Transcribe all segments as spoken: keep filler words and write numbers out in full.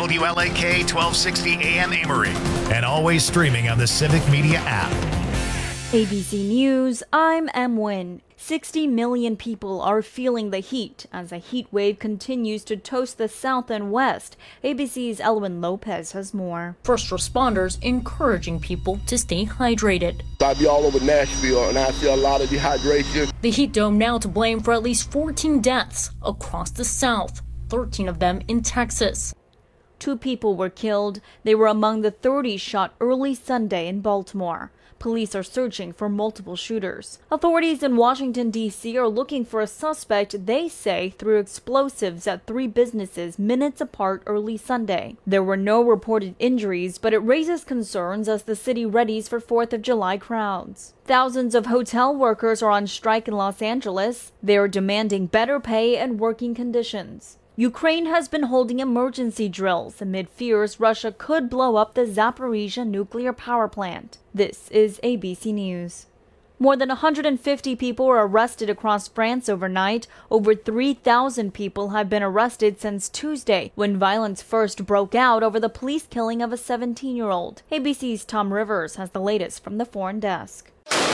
W L A K twelve sixty A M Amory, and always streaming on the Civic Media app. A B C News, I'm Em Nguyen. sixty million people are feeling the heat as a heat wave continues to toast the south and west. A B C's Elwin Lopez has more. First responders encouraging people to stay hydrated. I be all over Nashville and I see a lot of dehydration. The heat dome now to blame for at least fourteen deaths across the south, thirteen of them in Texas. Two people were killed. They were among the thirty shot early Sunday in Baltimore. Police are searching for multiple shooters. Authorities in Washington, D C are looking for a suspect they say threw explosives at three businesses minutes apart early Sunday. There were no reported injuries, but it raises concerns as the city readies for fourth of July crowds. Thousands of hotel workers are on strike in Los Angeles. They are demanding better pay and working conditions. Ukraine has been holding emergency drills amid fears Russia could blow up the Zaporizhzhia nuclear power plant. This is A B C News. More than one hundred fifty people were arrested across France overnight. Over three thousand people have been arrested since Tuesday, when violence first broke out over the police killing of a seventeen-year-old. A B C's Tom Rivers has the latest from the foreign desk.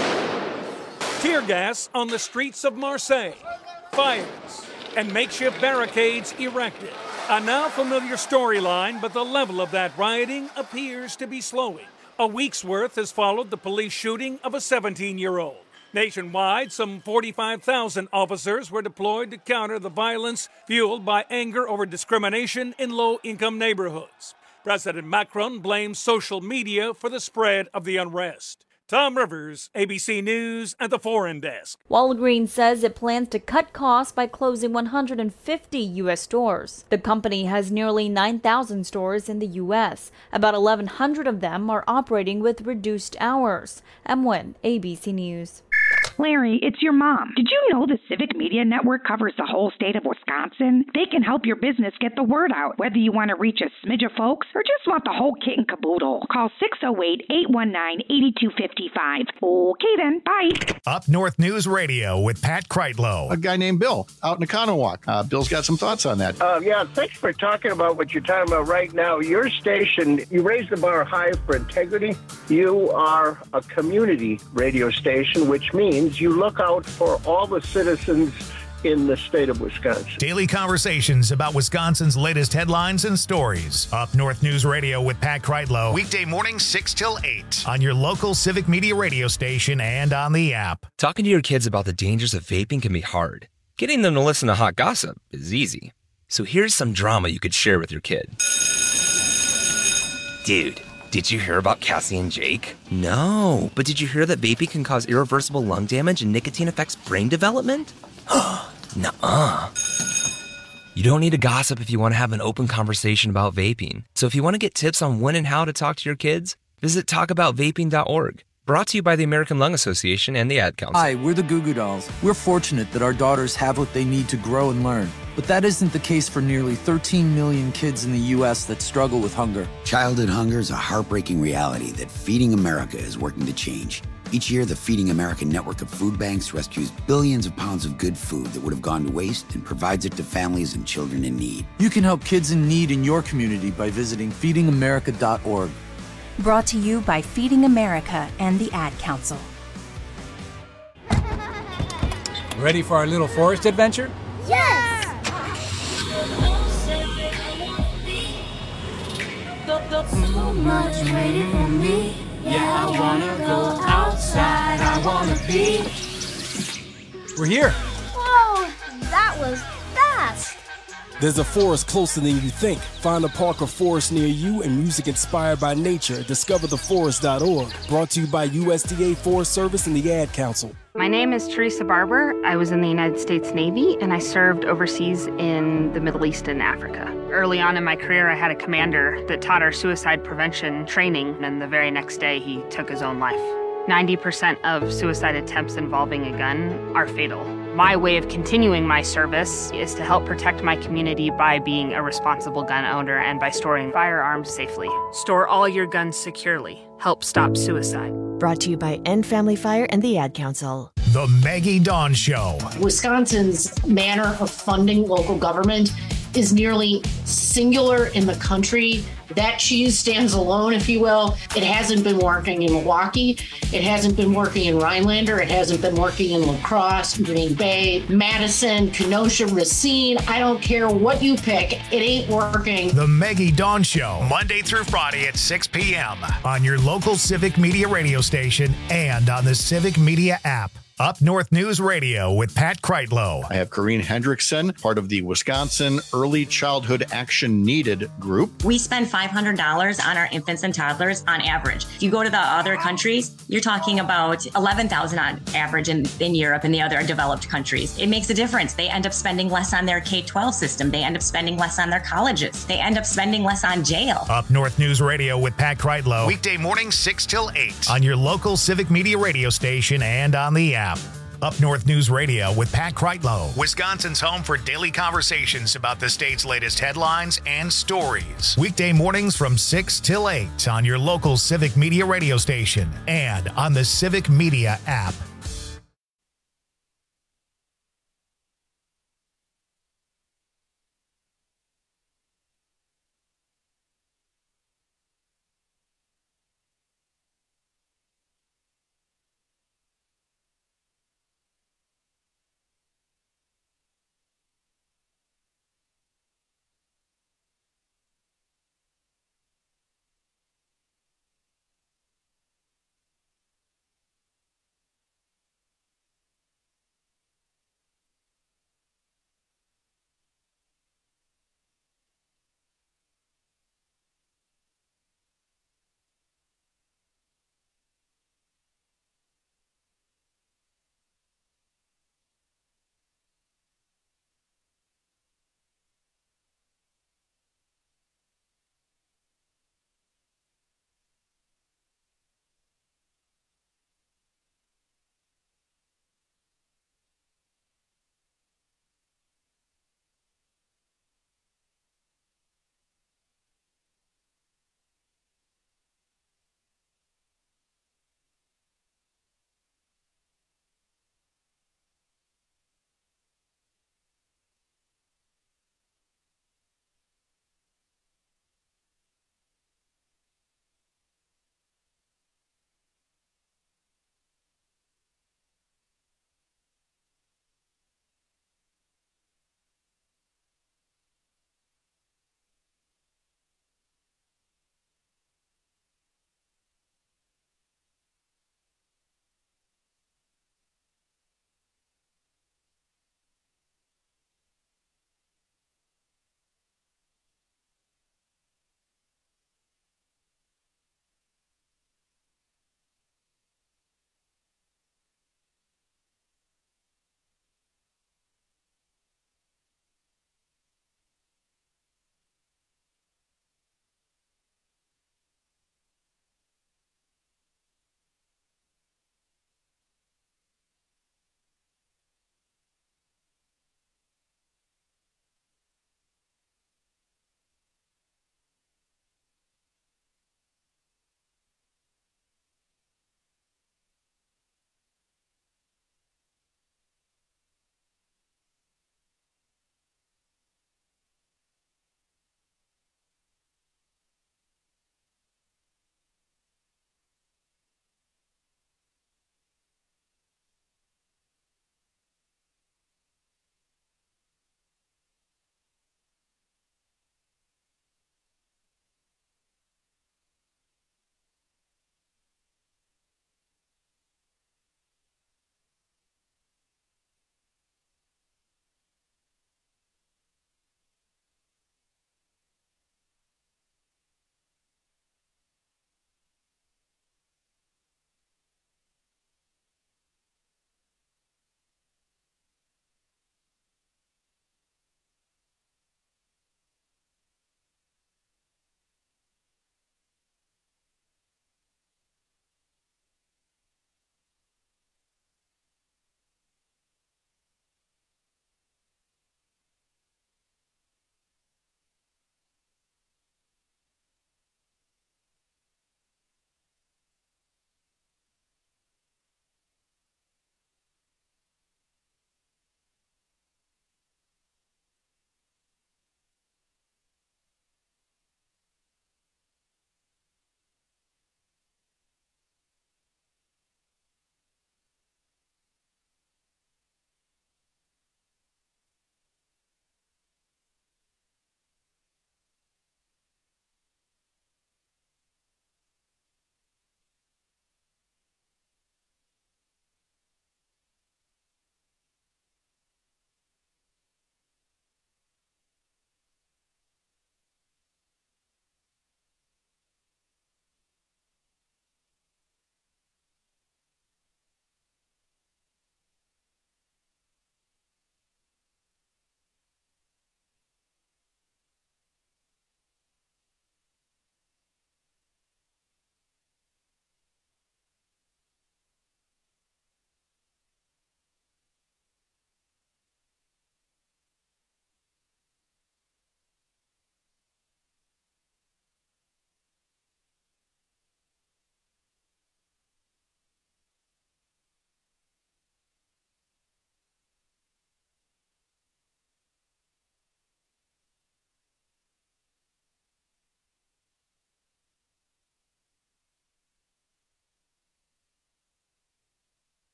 Tear gas on the streets of Marseille. Fires and makeshift barricades erected. A now familiar storyline, but the level of that rioting appears to be slowing. A week's worth has followed the police shooting of a seventeen-year-old. Nationwide, some forty-five thousand officers were deployed to counter the violence fueled by anger over discrimination in low-income neighborhoods. President Macron blames social media for the spread of the unrest. Tom Rivers, A B C News at the Foreign Desk. Walgreens says it plans to cut costs by closing one hundred fifty U S stores. The company has nearly nine thousand stores in the U S. About eleven hundred of them are operating with reduced hours. Em Nguyen, A B C News. Larry, it's your mom. Did you know the Civic Media Network covers the whole state of Wisconsin? They can help your business get the word out, whether you want to reach a smidge of folks or just want the whole kit and caboodle. Call six oh eight, eight one nine, eight two five five. Okay then, bye. Up North News Radio with Pat Kreitlow. A guy named Bill out in Economowoc. Uh, Bill's got some thoughts on that. Uh, yeah, thanks for talking about what you're talking about right now. Your station, you raise the bar high for integrity. You are a community radio station, which means you look out for all the citizens in the state of Wisconsin. Daily conversations about Wisconsin's latest headlines and stories. Up North News Radio with Pat Kreitlow. Weekday mornings six till eight on your local Civic Media radio station and on the app. Talking to your kids about the dangers of vaping can be hard. Getting them to listen to hot gossip is easy. So here's some drama you could share with your kid. Dude, did you hear about Cassie and Jake? No, but did you hear that vaping can cause irreversible lung damage and nicotine affects brain development? Nuh-uh. You don't need to gossip if you want to have an open conversation about vaping. So if you want to get tips on when and how to talk to your kids, visit talk about vaping dot org. Brought to you by the American Lung Association and the Ad Council. Hi, we're the Goo Goo Dolls. We're fortunate that our daughters have what they need to grow and learn. But that isn't the case for nearly thirteen million kids in the U S that struggle with hunger. Childhood hunger is a heartbreaking reality that Feeding America is working to change. Each year, the Feeding America network of food banks rescues billions of pounds of good food that would have gone to waste and provides it to families and children in need. You can help kids in need in your community by visiting feeding america dot org. Brought to you by Feeding America and the Ad Council. Ready for our little forest adventure? Yes! So much waiting for me. Yeah, I wanna go outside. I wanna be. We're here. Whoa, that was fast. There's a forest closer than you think. Find a park or forest near you and music inspired by nature. discover the forest dot org. Brought to you by U S D A Forest Service and the Ad Council. My name is Teresa Barber. I was in the United States Navy, and I served overseas in the Middle East and Africa. Early on in my career, I had a commander that taught our suicide prevention training, and the very next day, he took his own life. ninety percent of suicide attempts involving a gun are fatal. My way of continuing my service is to help protect my community by being a responsible gun owner and by storing firearms safely. Store all your guns securely. Help stop suicide. Brought to you by End Family Fire and the Ad Council. The Maggie Dawn Show. Wisconsin's manner of funding local government is nearly singular in the country. That cheese stands alone, if you will. It hasn't been working in Milwaukee. It hasn't been working in Rhinelander. It hasn't been working in La Crosse, Green Bay, Madison, Kenosha, Racine. I don't care what you pick. It ain't working. The Maggie Dawn Show, Monday through Friday at six p.m. on your local Civic Media radio station and on the Civic Media app. Up North News Radio with Pat Kreitlow. I have Corrine Hendrickson, part of the Wisconsin Early Childhood Action Needed group. We spend five hundred dollars on our infants and toddlers on average. If you go to the other countries, you're talking about eleven thousand dollars on average in, in Europe and the other developed countries. It makes a difference. They end up spending less on their K twelve system. They end up spending less on their colleges. They end up spending less on jail. Up North News Radio with Pat Kreitlow. Weekday morning six till eight on your local Civic Media radio station and on the app. Up North News Radio with Pat Kreitlow, Wisconsin's home for daily conversations about the state's latest headlines and stories. Weekday mornings from six till eight on your local Civic Media radio station and on the Civic Media app.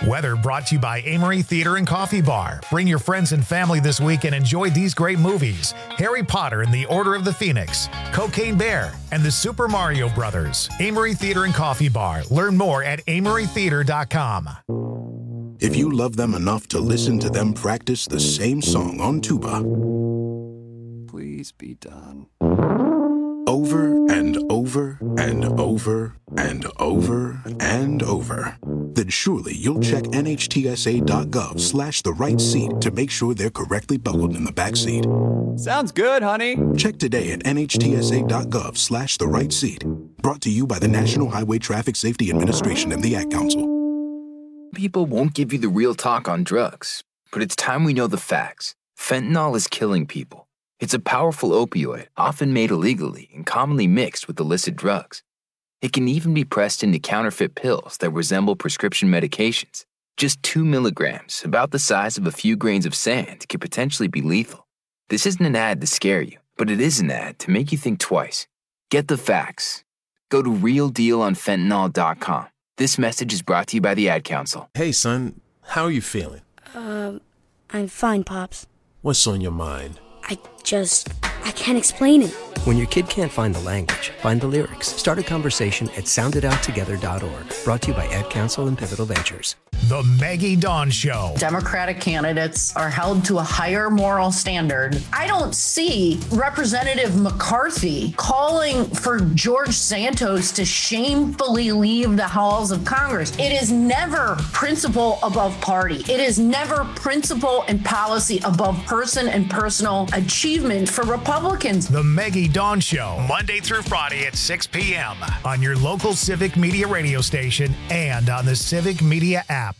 Weather brought to you by Amory Theater and Coffee Bar. Bring your friends and family this week and enjoy these great movies: Harry Potter and the Order of the Phoenix, Cocaine Bear, and the Super Mario Brothers. Amory Theater and Coffee Bar. Learn more at amory theater dot com. If you love them enough to listen to them practice the same song on tuba, please be done. Over and over and over and over and over, then surely you'll check N H T S A dot gov slash the right seat to make sure they're correctly buckled in the back seat. Sounds good, honey. Check today at N H T S A dot gov slash the right seat. Brought to you by the National Highway Traffic Safety Administration and the Ad Council. People won't give you the real talk on drugs, but it's time we know the facts. Fentanyl is killing people. It's a powerful opioid, often made illegally and commonly mixed with illicit drugs. It can even be pressed into counterfeit pills that resemble prescription medications. Just two milligrams, about the size of a few grains of sand, could potentially be lethal. This isn't an ad to scare you, but it is an ad to make you think twice. Get the facts. Go to real deal on fentanyl dot com. This message is brought to you by the Ad Council. Hey, son, how are you feeling? Um, I'm fine, Pops. What's on your mind? I just, I can't explain it. When your kid can't find the language, find the lyrics. Start a conversation at sound it out together dot org. Brought to you by Ad Council and Pivotal Ventures. The Maggie Dawn Show. Democratic candidates are held to a higher moral standard. I don't see Representative McCarthy calling for George Santos to shamefully leave the halls of Congress. It is never principle above party. It is never principle and policy above person and personal achievement for Republicans. The Maggie Dawn Show, Monday through Friday at six p.m. on your local Civic Media radio station and on the Civic Media app.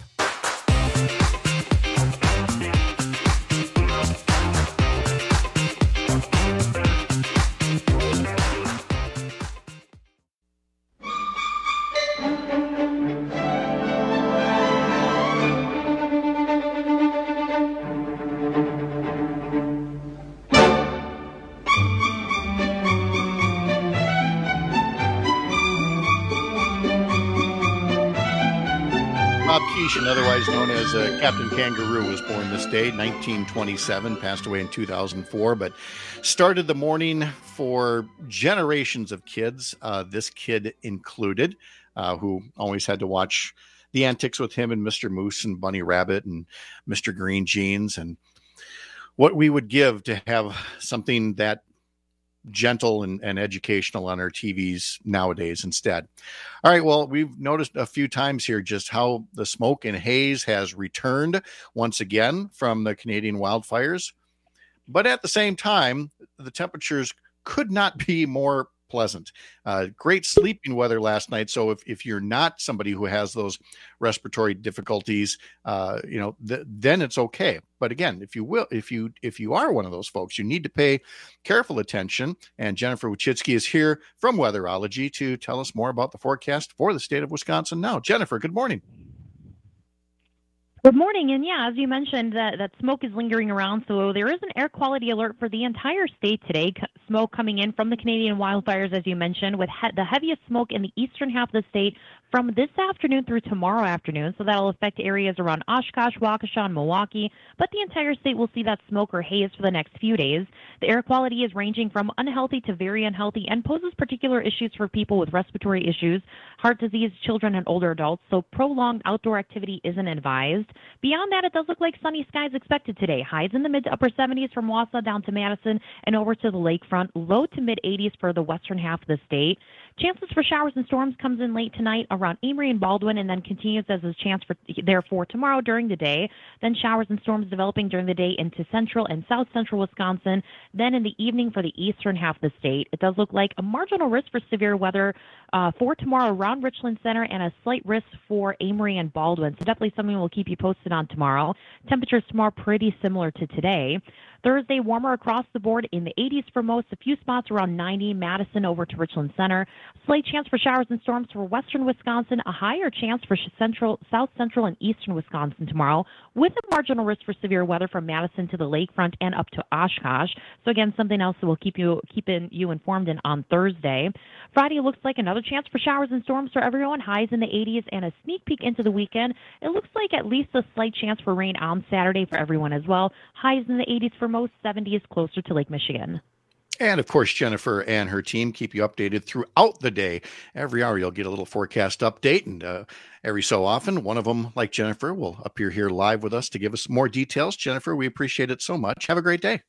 Bob Keeshan, otherwise known as uh, Captain Kangaroo, was born this day, nineteen twenty-seven, passed away in two thousand four, but started the morning for generations of kids, uh, this kid included, uh, who always had to watch the antics with him and Mister Moose and Bunny Rabbit and Mister Green Jeans, and what we would give to have something that gentle and, and educational on our T Vs nowadays instead. All right, well, we've noticed a few times here just how the smoke and haze has returned once again from the Canadian wildfires. But at the same time, the temperatures could not be more pleasant. Uh, great sleeping weather last night. So if, if you're not somebody who has those respiratory difficulties, uh, you know, th- then it's okay. But again, if you will, if you if you are one of those folks, you need to pay careful attention. And Jennifer Wachitsky is here from Weatherology to tell us more about the forecast for the state of Wisconsin now. Jennifer, good morning. Good morning, and yeah, as you mentioned, that, that smoke is lingering around, so there is an air quality alert for the entire state today. C- smoke coming in from the Canadian wildfires, as you mentioned, with he- the heaviest smoke in the eastern half of the state from this afternoon through tomorrow afternoon, so that'll affect areas around Oshkosh, Waukesha, and Milwaukee, but the entire state will see that smoke or haze for the next few days. The air quality is ranging from unhealthy to very unhealthy and poses particular issues for people with respiratory issues, heart disease, children, and older adults, so prolonged outdoor activity isn't advised. Beyond that, it does look like sunny skies expected today. Highs in the mid to upper seventies from Wausau down to Madison and over to the lakefront. Low to mid eighties for the western half of the state. Chances for showers and storms comes in late tonight around Amory and Baldwin, and then continues as a chance for therefore tomorrow during the day. Then showers and storms developing during the day into central and south central Wisconsin. Then in the evening for the eastern half of the state. It does look like a marginal risk for severe weather uh, for tomorrow around Richland Center and a slight risk for Amory and Baldwin. So definitely something we'll keep you posted on tomorrow. Temperatures tomorrow pretty similar to today. Thursday, warmer across the board in the eighties for most. A few spots around ninety, Madison over to Richland Center. Slight chance for showers and storms for western Wisconsin Wisconsin, a higher chance for central, south central, and eastern Wisconsin tomorrow, with a marginal risk for severe weather from Madison to the lakefront and up to Oshkosh. So again, something else that will keep you keeping you informed in on Thursday. Friday looks like another chance for showers and storms for everyone. Highs in the eighties and a sneak peek into the weekend. It looks like at least a slight chance for rain on Saturday for everyone as well. Highs in the eighties for most, seventies closer to Lake Michigan. And, of course, Jennifer and her team keep you updated throughout the day. Every hour you'll get a little forecast update, and uh, every so often, one of them, like Jennifer, will appear here live with us to give us more details. Jennifer, we appreciate it so much. Have a great day.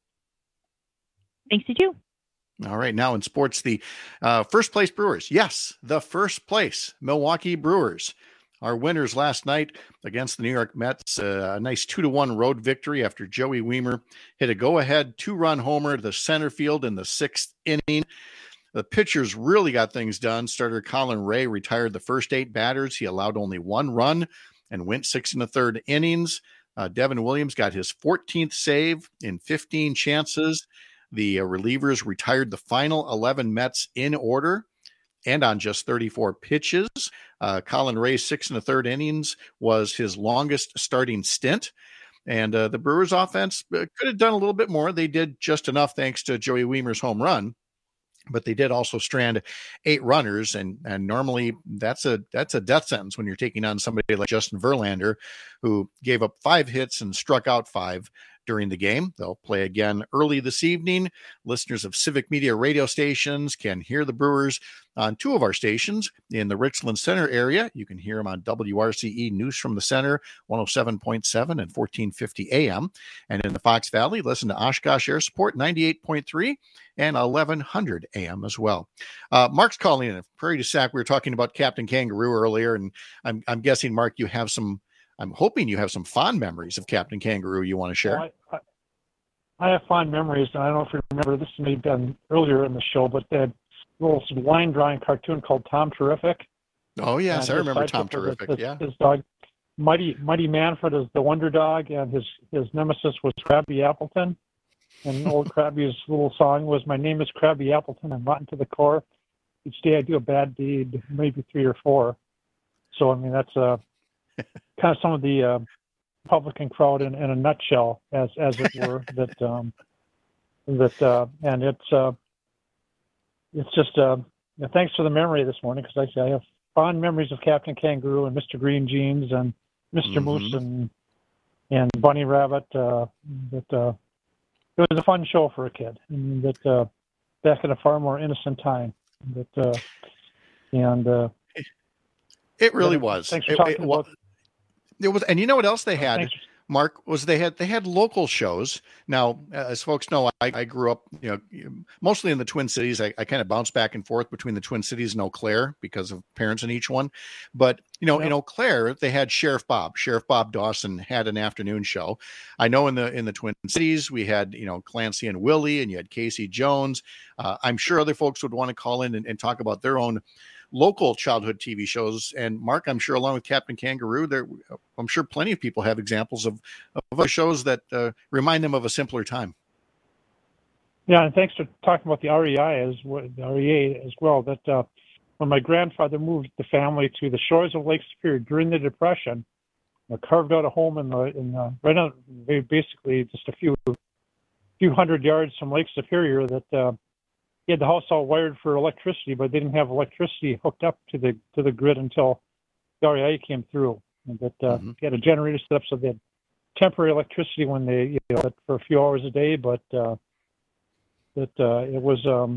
Thanks, you too. All right, now in sports, the uh, first place Brewers. Yes, the first place Milwaukee Brewers. Our winners last night against the New York Mets, uh, a nice two to one road victory after Joey Wiemer hit a go-ahead two-run homer to the center field in the sixth inning. The pitchers really got things done. Starter Colin Ray retired the first eight batters. He allowed only one run and went six and a third innings. Uh, Devin Williams got his fourteenth save in fifteen chances. The uh, relievers retired the final eleven Mets in order and on just thirty-four pitches. Uh, Colin Ray's six and a third innings was his longest starting stint. And uh, the Brewers offense could have done a little bit more. They did just enough thanks to Joey Wiemer's home run, but they did also strand eight runners. And, and normally that's a, that's a death sentence when you're taking on somebody like Justin Verlander, who gave up five hits and struck out five during the game. They'll play again early this evening. Listeners of Civic Media radio stations can hear the Brewers on two of our stations in the Richland Center area. You can hear them on W R C E News from the Center, one oh seven point seven and fourteen fifty A M. And in the Fox Valley, listen to Oshkosh Air Support, ninety-eight point three and eleven hundred A M as well. Uh, Mark's calling in. Prairie du Sac, we were talking about Captain Kangaroo earlier, and I'm, I'm guessing, Mark, you have some I'm hoping you have some fond memories of Captain Kangaroo you want to share. Well, I, I, I have fond memories, and I don't know if you remember, this may have been earlier in the show, but they had a little line drawing cartoon called Tom Terrific. Oh, yes, and I remember Tom was, Terrific, his, yeah. His dog, Mighty Mighty Manfred, is the wonder dog, and his, his nemesis was Krabby Appleton. And old Krabby's little song was, "My name is Krabby Appleton, I'm rotten to the core. Each day I do a bad deed, maybe three or four." So, I mean, that's a... kind of some of the uh, Republican crowd in, in a nutshell, as as it were. that um, that uh, and it's uh, it's just uh, thanks for the memory this morning, because I I have fond memories of Captain Kangaroo and Mister Green Jeans and Mister Mm-hmm. Moose and and Bunny Rabbit. Uh, that uh, it was a fun show for a kid, and that uh, back in a far more innocent time. That uh, and uh, it really was. Thanks for it, talking it, about. There was, and you know what else they had, Thanks. Mark, was they had they had local shows. Now, as folks know, I, I grew up, you know, mostly in the Twin Cities. I, I kind of bounced back and forth between the Twin Cities and Eau Claire because of parents in each one. But you know, yep. in Eau Claire, they had Sheriff Bob. Sheriff Bob Dawson had an afternoon show. I know in the in the Twin Cities we had, you know, Clancy and Willie, and you had Casey Jones. Uh, I'm sure other folks would want to call in and, and talk about their own local childhood T V shows. And Mark, I'm sure along with Captain Kangaroo, there, I'm sure plenty of people have examples of, of other shows that uh, remind them of a simpler time. Yeah, and thanks for talking about the R E I as well, the R E A as well. That uh, when my grandfather moved the family to the shores of Lake Superior during the Depression, uh, carved out a home in the in the, right on basically just a few few hundred yards from Lake Superior. That uh, he had the house all wired for electricity, but they didn't have electricity hooked up to the to the grid until the R E I came through. And that uh, mm-hmm. he had a generator set up so they had temporary electricity when they, you know, for a few hours a day. But uh, that uh, it was, um,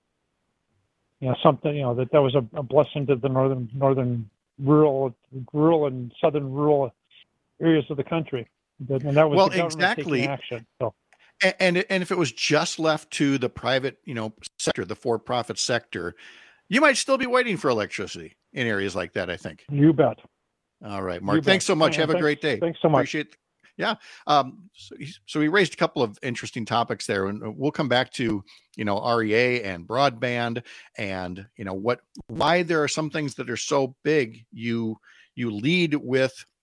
you know, something, you know, that that was a, a blessing to the northern northern rural, rural and southern rural areas of the country. That, and that was well, the government exactly. taking action. So. And and if it was just left to the private, you know, sector, the for-profit sector, you might still be waiting for electricity in areas like that, I think. You bet. All right, Mark. Thanks so much. Have a great day. Thanks so much. Appreciate it. Yeah. Um, so, so we raised a couple of interesting topics there, and we'll come back to, you know, R E A and broadband, and you know what, why there are some things that are so big. You you lead with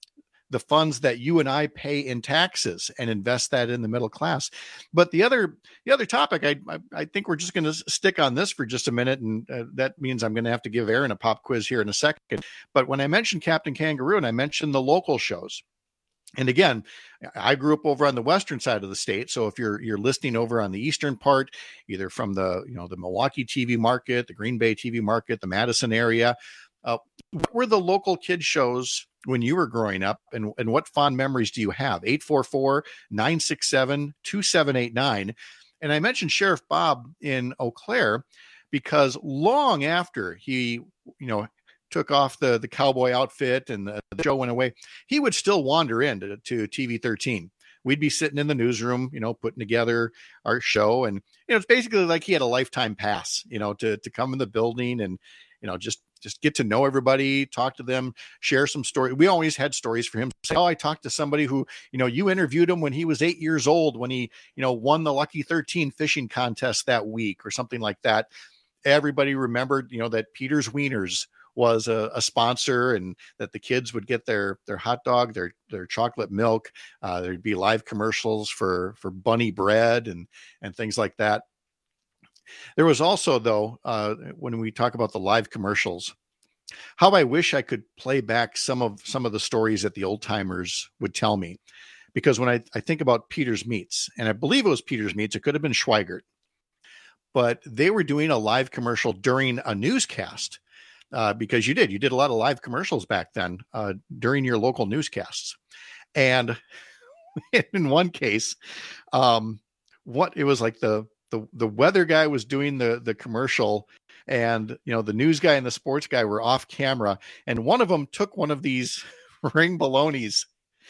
the funds that you and I pay in taxes and invest that in the middle class. But the other the other topic, I I, I think we're just going to stick on this for just a minute, and uh, that means I'm going to have to give Aaron a pop quiz here in a second. But when I mentioned Captain Kangaroo and I mentioned the local shows, and again, I grew up over on the western side of the state. So if you're you're listening over on the eastern part, either from the you know the Milwaukee T V market, the Green Bay T V market, the Madison area, uh, what were the local kid shows when you were growing up, and, and what fond memories do you have? eight four four, nine six seven, two seven eight nine. And I mentioned Sheriff Bob in Eau Claire because long after he, you know, took off the, the cowboy outfit and the, the show went away, he would still wander into to T V thirteen. We'd be sitting in the newsroom, you know, putting together our show. And, you know, it's basically like he had a lifetime pass, you know, to, to come in the building and, you know, just, just get to know everybody, talk to them, share some story. We always had stories for him. Say, oh, I talked to somebody who, you know, you interviewed him when he was eight years old, when he, you know, won the Lucky thirteen fishing contest that week or something like that. Everybody remembered, you know, that Peter's Wieners was a, a sponsor, and that the kids would get their their hot dog, their their chocolate milk. Uh, there'd be live commercials for for Bunny bread and and things like that. There was also, though, uh, when we talk about the live commercials, how I wish I could play back some of some of the stories that the old timers would tell me, because when I, I think about Peter's Meats, and I believe it was Peter's Meats, it could have been Schweigert, but they were doing a live commercial during a newscast. Uh, because you did, you did a lot of live commercials back then uh, during your local newscasts. And in one case, um, what it was like the, the, the weather guy was doing the, the commercial, and, you know, the news guy and the sports guy were off camera. And one of them took one of these ring ballonis,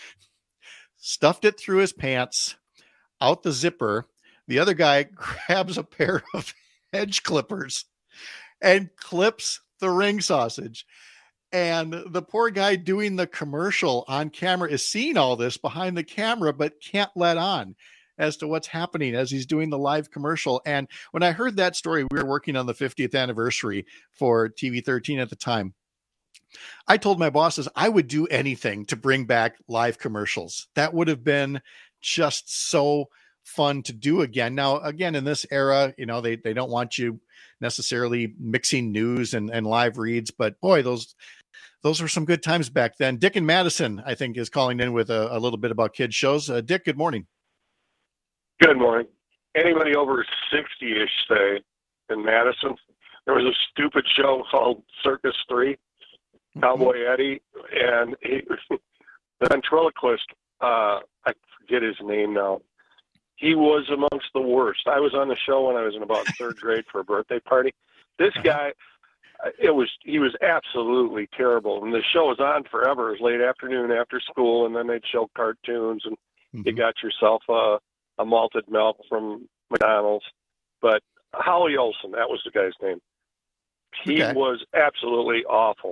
stuffed it through his pants, out the zipper. The other guy grabs a pair of hedge clippers and clips the ring sausage. And the poor guy doing the commercial on camera is seeing all this behind the camera, but can't let on as to what's happening as he's doing the live commercial. And when I heard that story, we were working on the fiftieth anniversary for T V thirteen at the time. I told my bosses I would do anything to bring back live commercials. That would have been just so fun to do again. Now, again, in this era, you know, they, they don't want you necessarily mixing news and, and live reads, but boy, those, those were some good times back then. Dick in Madison, I think, is calling in with a, a little bit about kids shows. Uh, Dick, good morning. Good morning. Anybody over sixty-ish, say, in Madison, there was a stupid show called Circus three, mm-hmm. Cowboy Eddie, and he, the ventriloquist, uh, I forget his name now. He was amongst the worst. I was on the show when I was in about third grade for a birthday party. This guy, it was he was absolutely terrible. And the show was on forever. It was late afternoon after school, and then they'd show cartoons, and mm-hmm. you got yourself a, a malted milk from McDonald's. But Howie Olsen, that was the guy's name. He okay. was absolutely awful.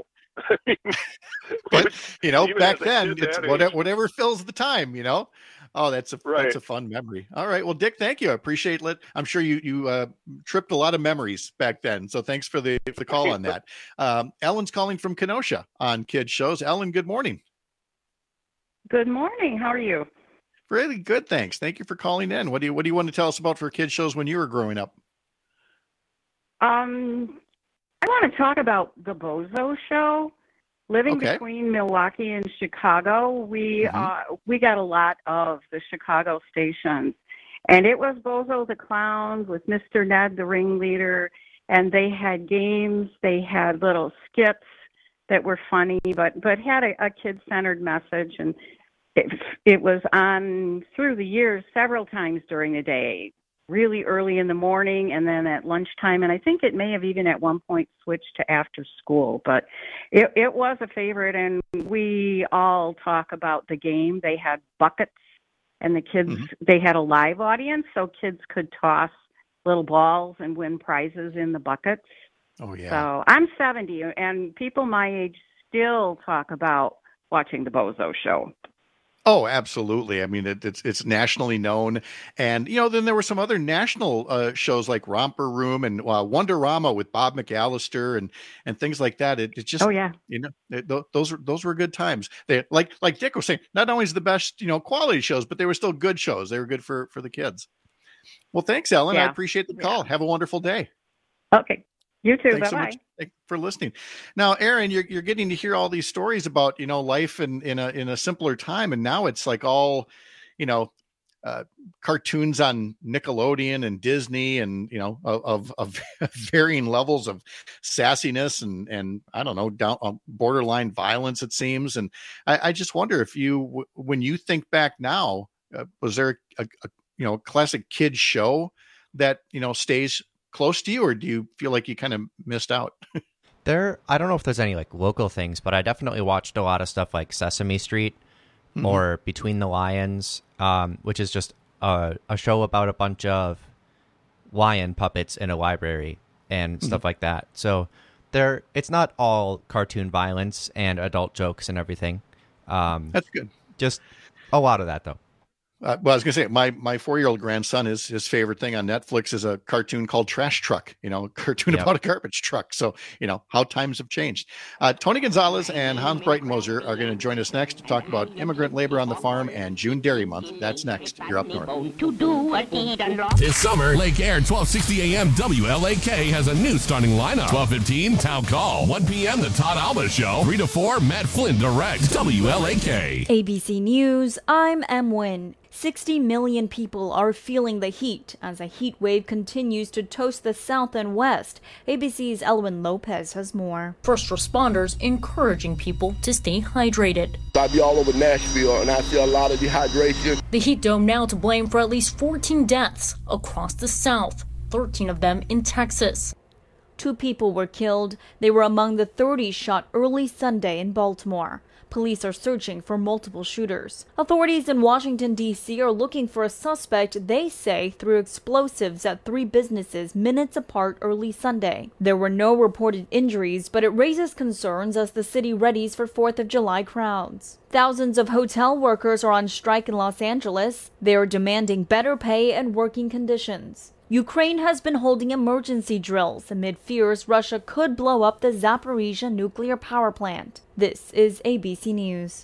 But, you know, back then, it's whatever, whatever fills the time, you know. Oh, that's a right. that's a fun memory. All right. Well, Dick, thank you. I appreciate it. I'm sure you you uh, tripped a lot of memories back then. So thanks for the, for the call on that. Um, Ellen's calling from Kenosha on Kids Shows. Ellen, good morning. Good morning. How are you? Really good, thanks. Thank you for calling in. What do you what do you want to tell us about for Kids Shows when you were growing up? Um, I want to talk about the Bozo Show. Living okay. between Milwaukee and Chicago, we mm-hmm. uh, we got a lot of the Chicago stations, and it was Bozo the Clown with Mister Ned the ringleader, and they had games, they had little skits that were funny, but but had a, a kid-centered message, and it, it was on through the years several times during the day, really early in the morning and then at lunchtime. And I think it may have even at one point switched to after school, but it, it was a favorite. And we all talk about the game. They had buckets, and the kids, mm-hmm. they had a live audience, so kids could toss little balls and win prizes in the buckets. Oh, yeah. So I'm seventy, and people my age still talk about watching the Bozo Show. Oh, absolutely. I mean, it, it's it's nationally known. And, you know, then there were some other national uh, shows like Romper Room and uh, Wonderama with Bob McAllister and and things like that. It, it just, oh, yeah. you know, it, those were those were good times. They like like Dick was saying, not only is the best, you know, quality shows, but they were still good shows. They were good for, for the kids. Well, thanks, Ellen. Yeah. I appreciate the call. Yeah. Have a wonderful day. Okay. You too. Thanks Bye-bye. so much for listening. Now, Aaron, you're you're getting to hear all these stories about, you know, life in, in a in a simpler time, and now it's like all, you know, uh, cartoons on Nickelodeon and Disney, and you know, of, of varying levels of sassiness and and I don't know, down um, borderline violence, it seems. And I, I just wonder if you, when you think back now, uh, was there a, a you know classic kids show that you know stays close to you, or do you feel like you kind of missed out? There, I don't know if there's any like local things, but I definitely watched a lot of stuff like Sesame Street mm-hmm. or Between the Lions, um, which is just a, a show about a bunch of lion puppets in a library and stuff mm-hmm. like that. So there, it's not all cartoon violence and adult jokes and everything. Um, That's good. Just a lot of that though. Uh, well, I was going to say, my my four-year-old grandson, is his favorite thing on Netflix is a cartoon called Trash Truck, you know, a cartoon yep. about a garbage truck. So, you know, how times have changed. Uh, Tony Gonzalez and Hans Breitenmoser are going to join us next to talk about immigrant labor on the farm and June Dairy Month. That's next. You're up north. This summer, Lake Air twelve sixty A M W L A K has a new starting lineup. twelve fifteen, Town Call. one p.m., The Todd Alba Show. three to four, Matt Flynn directs. W L A K. A B C News, I'm Em Wynn. sixty million people are feeling the heat as a heat wave continues to toast the south and west. A B C's Elwin Lopez has more. First responders encouraging people to stay hydrated. I be all over Nashville and I see a lot of dehydration. The heat dome now to blame for at least fourteen deaths across the south, thirteen of them in Texas. Two people were killed. They were among the thirty shot early Sunday in Baltimore. Police are searching for multiple shooters. Authorities in Washington, D C are looking for a suspect, they say, threw explosives at three businesses minutes apart early Sunday. There were no reported injuries, but it raises concerns as the city readies for fourth of July crowds. Thousands of hotel workers are on strike in Los Angeles. They are demanding better pay and working conditions. Ukraine has been holding emergency drills amid fears Russia could blow up the Zaporizhzhia nuclear power plant. This is A B C News.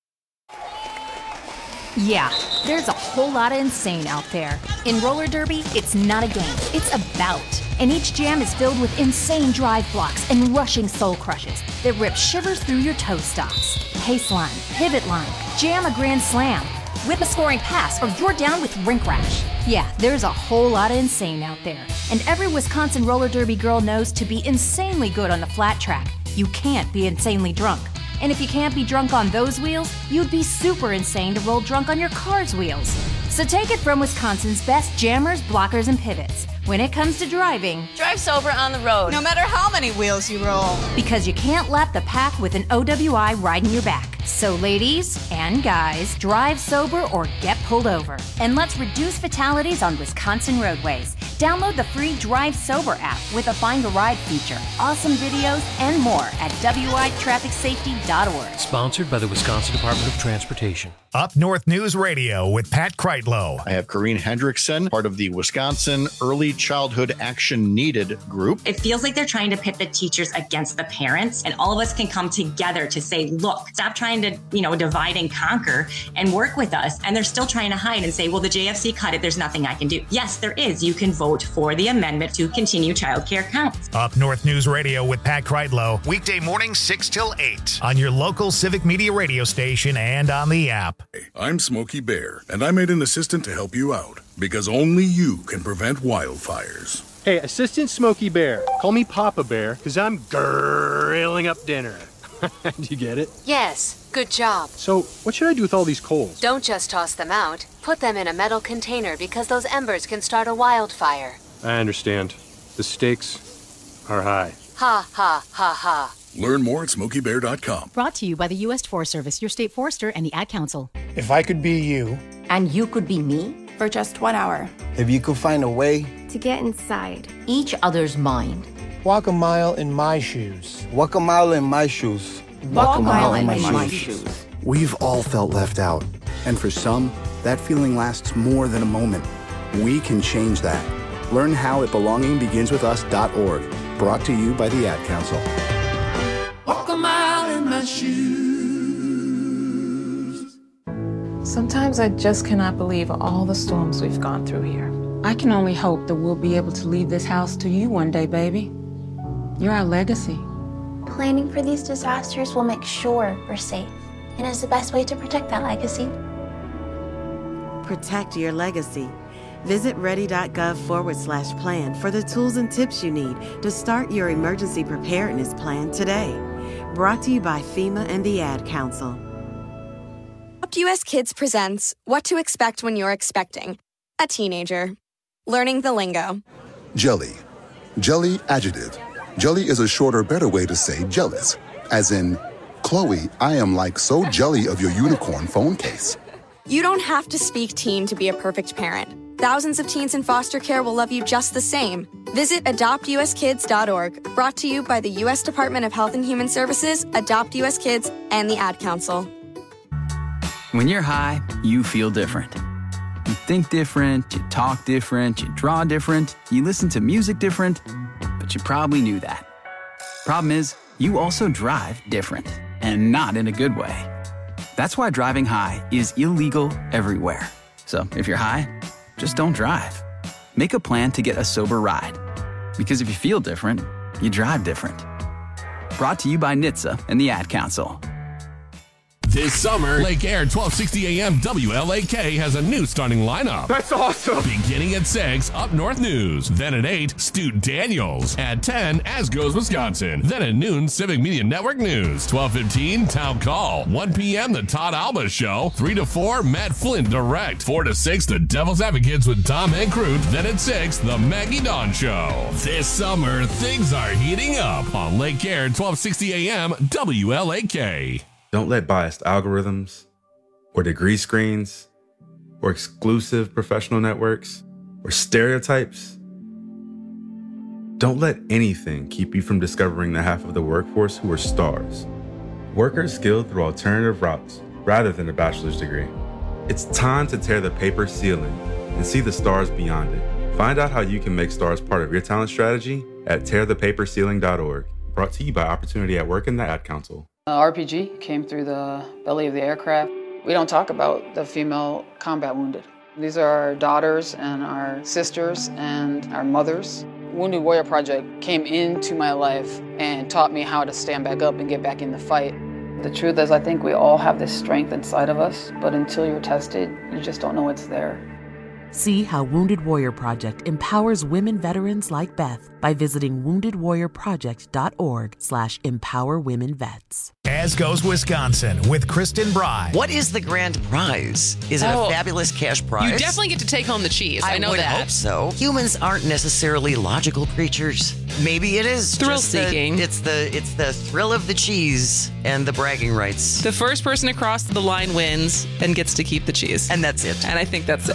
Yeah, there's a whole lot of insane out there. In roller derby, it's not a game, it's a bout. And each jam is filled with insane drive blocks and rushing soul crushes that rip shivers through your toe stops. Pace line, pivot line, jam a grand slam, whip a scoring pass, or you're down with rink rash. Yeah, there's a whole lot of insane out there. And every Wisconsin roller derby girl knows to be insanely good on the flat track, you can't be insanely drunk. And if you can't be drunk on those wheels, you'd be super insane to roll drunk on your car's wheels. So take it from Wisconsin's best jammers, blockers, and pivots. When it comes to driving, drive sober on the road, no matter how many wheels you roll. Because you can't lap the pack with an O W I riding your back. So ladies and guys, drive sober or get pulled over. And let's reduce fatalities on Wisconsin roadways. Download the free Drive Sober app with a Find a Ride feature, awesome videos, and more at W I traffic safety dot org. Sponsored by the Wisconsin Department of Transportation. Up North News Radio with Pat Kreitlow. I have Corrine Hendrickson, part of the Wisconsin Early Childhood Action Needed group. It feels like they're trying to pit the teachers against the parents, and all of us can come together to say, look, stop trying to, you know, divide and conquer and work with us. And they're still trying to hide and say, well, the J F C cut it. There's nothing I can do. Yes, there is. You can vote for the amendment to continue childcare counts. Up North News Radio with Pat Kreitlow. Weekday morning, six till eight on your local Civic Media radio station and on the app. I'm Smokey Bear, and I made an assistant to help you out, because only you can prevent wildfires. Hey, Assistant Smokey Bear. Call me Papa Bear, because I'm grilling up dinner. Do you get it? Yes, good job. So, what should I do with all these coals? Don't just toss them out. Put them in a metal container, because those embers can start a wildfire. I understand. The stakes are high. Ha, ha, ha, ha. Learn more at smokey bear dot com. Brought to you by the U S Forest Service, your state forester, and the Ad Council. If I could be you. And you could be me? For just one hour. If you could find a way. To get inside each other's mind. Walk a mile in my shoes. Walk a mile in my shoes. Walk, Walk a mile, mile in, my, in my shoes. shoes. We've all felt left out. And for some, that feeling lasts more than a moment. We can change that. Learn how at belonging begins with us dot org. Brought to you by the Ad Council. Walk a mile in my shoes. Sometimes I just cannot believe all the storms we've gone through here. I can only hope that we'll be able to leave this house to you one day, baby. You're our legacy. Planning for these disasters will make sure we're safe, and is the best way to protect that legacy. Protect your legacy. Visit ready.gov forward slash plan for the tools and tips you need to start your emergency preparedness plan today. Brought to you by FEMA and the Ad Council. Adopt U S Kids presents What to Expect When You're Expecting a Teenager. Learning the lingo. Jelly. Jelly adjective. Jelly is a shorter, better way to say jealous. As in, Chloe, I am like so jelly of your unicorn phone case. You don't have to speak teen to be a perfect parent. Thousands of teens in foster care will love you just the same. Visit adopt u s kids dot org. Brought to you by the U S Department of Health and Human Services, Adopt U S Kids, and the Ad Council. When you're high, you feel different. You think different, you talk different, you draw different, you listen to music different, but you probably knew that. Problem is, you also drive different, and not in a good way. That's why driving high is illegal everywhere. So if you're high, just don't drive. Make a plan to get a sober ride. Because if you feel different, you drive different. Brought to you by N H T S A and the Ad Council. This summer, Lake Air twelve sixty A M W L A K has a new starting lineup. That's awesome. Beginning at six, Up North News. Then at eight, Stu Daniels. At ten, As Goes Wisconsin. Then at noon, Civic Media Network News. twelve fifteen, Town Call. one p.m., The Todd Alba Show. three to four, Matt Flynn Direct. four to six, The Devil's Advocates with Tom and Crute. Then at six, The Maggie Dawn Show. This summer, things are heating up on Lake Air twelve sixty A M W L A K. Don't let biased algorithms or degree screens or exclusive professional networks or stereotypes. Don't let anything keep you from discovering the half of the workforce who are stars. Workers skilled through alternative routes rather than a bachelor's degree. It's time to tear the paper ceiling and see the stars beyond it. Find out how you can make stars part of your talent strategy at tear the paper ceiling dot org. Brought to you by Opportunity at Work and the Ad Council. Uh, R P G came through the belly of the aircraft. We don't talk about the female combat wounded. These are our daughters and our sisters and our mothers. Wounded Warrior Project came into my life and taught me how to stand back up and get back in the fight. The truth is, I think we all have this strength inside of us, but until you're tested, you just don't know it's there. See how Wounded Warrior Project empowers women veterans like Beth by visiting wounded warrior project dot org slash empower women vets. As Goes Wisconsin with Kristen Bry. What is the grand prize? Is it oh, a fabulous cash prize? You definitely get to take home the cheese. I, I know would that. hope so. Humans aren't necessarily logical creatures. Maybe it is thrill seeking. The, it's the it's the thrill of the cheese and the bragging rights. The first person across the line wins and gets to keep the cheese. And that's it. And I think that's it.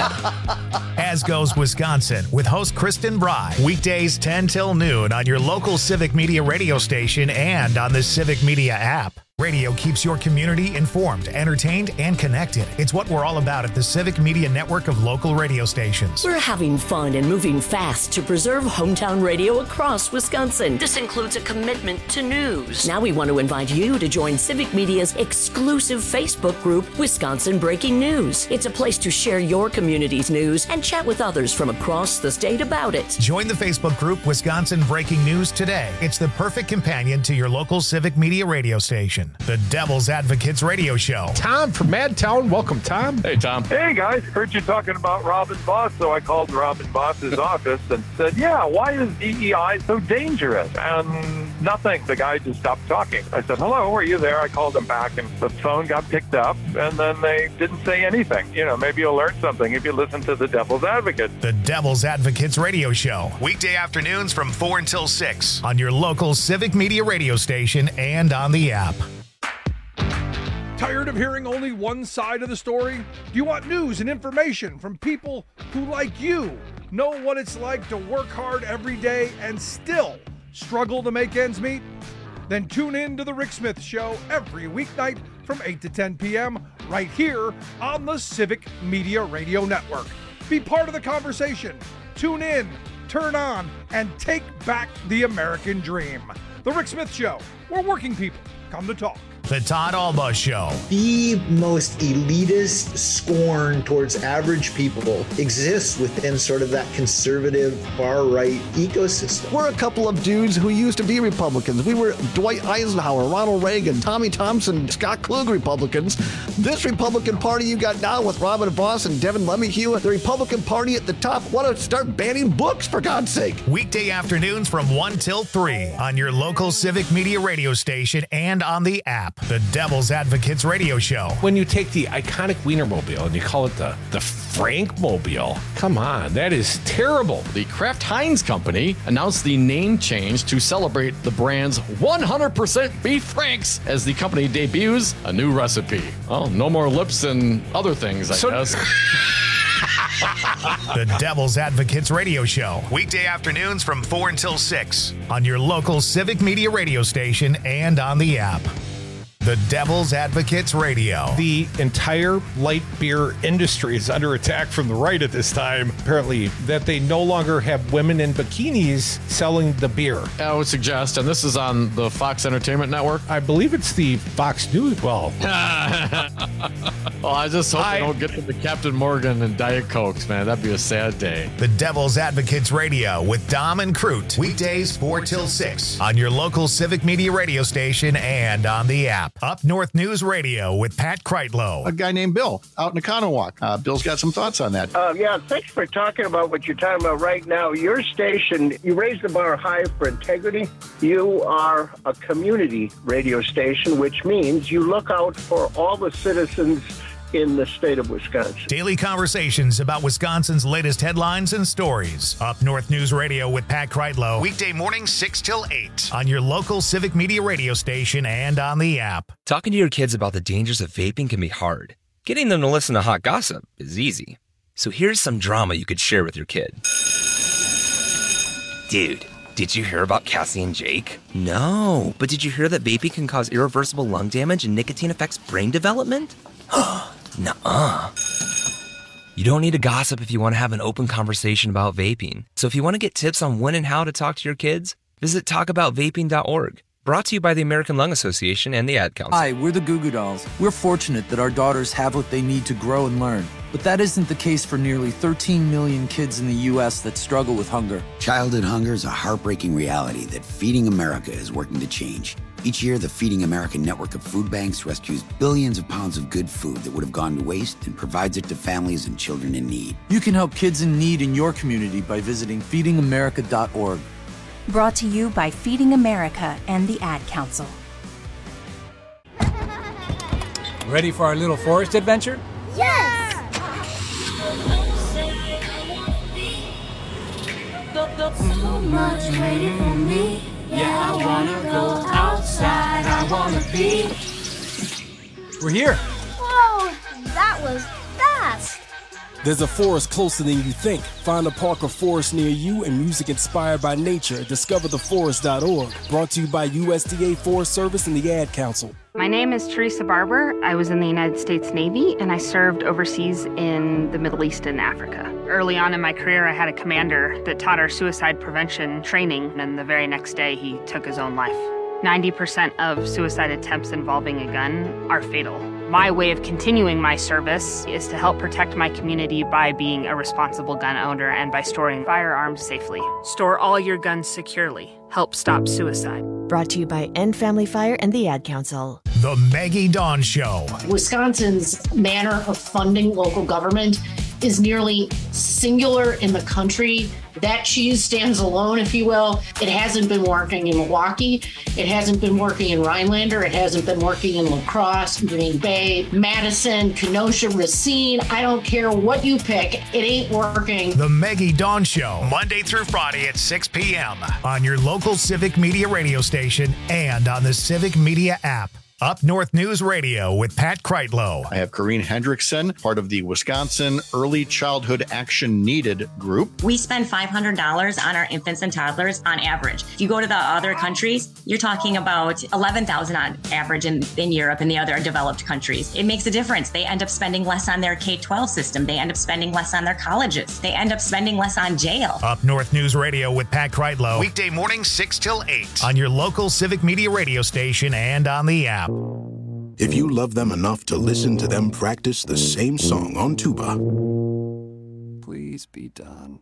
As Goes Wisconsin with host Kristen Bry. Weekdays ten till noon on your local Civic Media radio station and on the Civic Media app. Radio keeps your community informed, entertained, and connected. It's what we're all about at the Civic Media network of local radio stations. We're having fun and moving fast to preserve hometown radio across Wisconsin. This includes a commitment to news. Now we want to invite you to join Civic Media's exclusive Facebook group, Wisconsin Breaking News. It's a place to share your community's news and chat with others from across the state about it. Join the Facebook group, Wisconsin Breaking News today. It's the perfect companion to your local Civic Media radio station. The Devil's Advocates Radio Show. Tom from Madtown. Welcome, Tom. Hey, Tom. Hey, guys. Heard you talking about Robin Voss, so I called Robin Voss's office and said, yeah, why is D E I so dangerous? And nothing. The guy just stopped talking. I said, hello, are you there? I called him back, and the phone got picked up, and then they didn't say anything. You know, maybe you'll learn something if you listen to the Devil's Advocate. The Devil's Advocates Radio Show. Weekday afternoons from four until six on your local Civic Media radio station and on the app. Tired of hearing only one side of the story? Do you want news and information from people who, like you, know what it's like to work hard every day and still struggle to make ends meet? Then tune in to The Rick Smith Show every weeknight from eight to ten p.m. right here on the Civic Media Radio Network. Be part of the conversation. Tune in, turn on, and take back the American dream. The Rick Smith Show, where working people come to talk. The Todd Alba Show. The most elitist scorn towards average people exists within sort of that conservative far-right ecosystem. We're a couple of dudes who used to be Republicans. We were Dwight Eisenhower, Ronald Reagan, Tommy Thompson, Scott Klug Republicans. This Republican Party you got now with Robin Voss and Devin Lemmy-Hewitt, the Republican Party at the top, want to start banning books, for God's sake. Weekday afternoons from one till three on your local Civic Media radio station and on the app. The Devil's Advocates Radio Show. When you take the iconic Wienermobile and you call it the, the Frankmobile, come on, that is terrible. The Kraft Heinz Company announced the name change to celebrate the brand's one hundred percent beef franks as the company debuts a new recipe. Oh, no more lips and other things, I so- guess. The Devil's Advocates Radio Show. Weekday afternoons from four until six on your local Civic Media radio station and on the app. The Devil's Advocates Radio. The entire light beer industry is under attack from the right at this time, apparently, that they no longer have women in bikinis selling the beer. I would suggest, and this is on the Fox Entertainment Network. I believe it's the Fox News. Well, well I just hope I, they don't get to the Captain Morgan and Diet Cokes, man. That'd be a sad day. The Devil's Advocates Radio with Dom and Crute. Weekdays four till six on your local Civic Media radio station and on the app. Up North News Radio with Pat Kreitlow. A guy named Bill out in Economowoc. Uh, Bill's got some thoughts on that. Uh, yeah, thanks for talking about what you're talking about right now. Your station, you raise the bar high for integrity. You are a community radio station, which means you look out for all the citizens in the state of Wisconsin. Daily conversations about Wisconsin's latest headlines and stories. Up North News Radio with Pat Kreitlow. Weekday mornings six till eight on your local Civic Media radio station and on the app. Talking to your kids about the dangers of vaping can be hard. Getting them to listen to hot gossip is easy. So here's some drama you could share with your kid. Dude, did you hear about Cassie and Jake? No, but did you hear that vaping can cause irreversible lung damage and nicotine affects brain development? Nuh-uh. You don't need to gossip if you want to have an open conversation about vaping. So if you want to get tips on when and how to talk to your kids, visit talk about vaping dot org. Brought to you by the American Lung Association and the Ad Council. Hi, we're the Goo Goo Dolls. We're fortunate that our daughters have what they need to grow and learn. But that isn't the case for nearly thirteen million kids in the U S that struggle with hunger. Childhood hunger is a heartbreaking reality that Feeding America is working to change. Each year, the Feeding America network of food banks rescues billions of pounds of good food that would have gone to waste and provides it to families and children in need. You can help kids in need in your community by visiting feeding america dot org. Brought to you by Feeding America and the Ad Council. Ready for our little forest adventure? Yes! So much waiting for me. Yeah, I wanna go outside. I wanna be. We're here. Whoa, that was fast. There's a forest closer than you think. Find a park or forest near you and music inspired by nature at discover the forest dot org. Brought to you by U S D A Forest Service and the Ad Council. My name is Teresa Barber. I was in the United States Navy and I served overseas in the Middle East and Africa. Early on in my career, I had a commander that taught our suicide prevention training, and the very next day he took his own life. ninety percent of suicide attempts involving a gun are fatal. My way of continuing my service is to help protect my community by being a responsible gun owner and by storing firearms safely. Store all your guns securely. Help stop suicide. Brought to you by End Family Fire and the Ad Council. The Maggie Dawn Show. Wisconsin's manner of funding local government is nearly singular in the country. That cheese stands alone, if you will. It hasn't been working in Milwaukee. It hasn't been working in Rhinelander. It hasn't been working in La Crosse, Green Bay, Madison, Kenosha, Racine. I don't care what you pick. It ain't working. The Maggie Dawn Show, Monday through Friday at six p.m. on your local Civic Media radio station and on the Civic Media app. Up North News Radio with Pat Kreitlow. I have Corrine Hendrickson, part of the Wisconsin Early Childhood Action Needed group. We spend five hundred dollars on our infants and toddlers on average. If you go to the other countries, you're talking about eleven thousand dollars on average in, in Europe and the other developed countries. It makes a difference. They end up spending less on their K twelve system. They end up spending less on their colleges. They end up spending less on jail. Up North News Radio with Pat Kreitlow. Weekday mornings six till eight on your local Civic Media radio station and on the app. If you love them enough to listen to them practice the same song on tuba, please be done.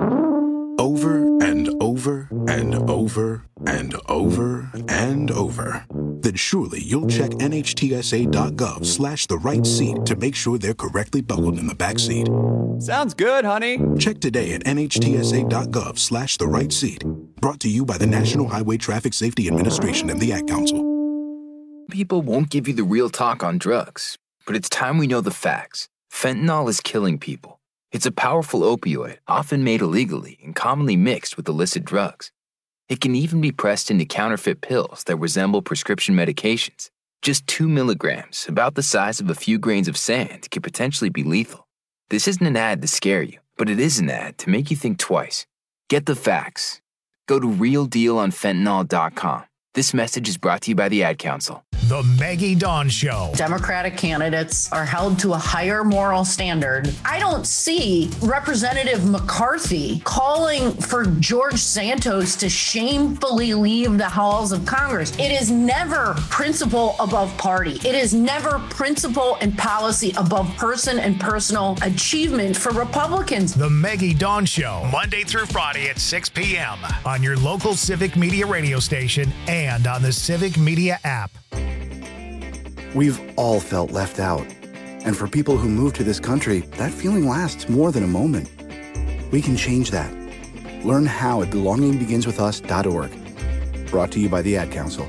Over and over and over and over and over, then surely you'll check nhtsa.gov slash the right seat to make sure they're correctly buckled in the back seat. Sounds good, honey. Check today at nhtsa.gov slash the right seat. Brought to you by the National Highway Traffic Safety Administration and the Ad Council. People won't give you the real talk on drugs, but it's time we know the facts. Fentanyl is killing people. It's a powerful opioid, often made illegally and commonly mixed with illicit drugs. It can even be pressed into counterfeit pills that resemble prescription medications. Just two milligrams, about the size of a few grains of sand, can potentially be lethal. This isn't an ad to scare you, but it is an ad to make you think twice. Get the facts. Go to real deal on fentanyl dot com. This message is brought to you by the Ad Council. The Maggie Dawn Show. Democratic candidates are held to a higher moral standard. I don't see Representative McCarthy calling for George Santos to shamefully leave the halls of Congress. It is never principle above party. It is never principle and policy above person and personal achievement for Republicans. The Maggie Dawn Show, Monday through Friday at six p.m. on your local Civic Media radio station and on the Civic Media app. We've all felt left out. And for people who move to this country, that feeling lasts more than a moment. We can change that. Learn how at belonging begins with us dot org. Brought to you by the Ad Council.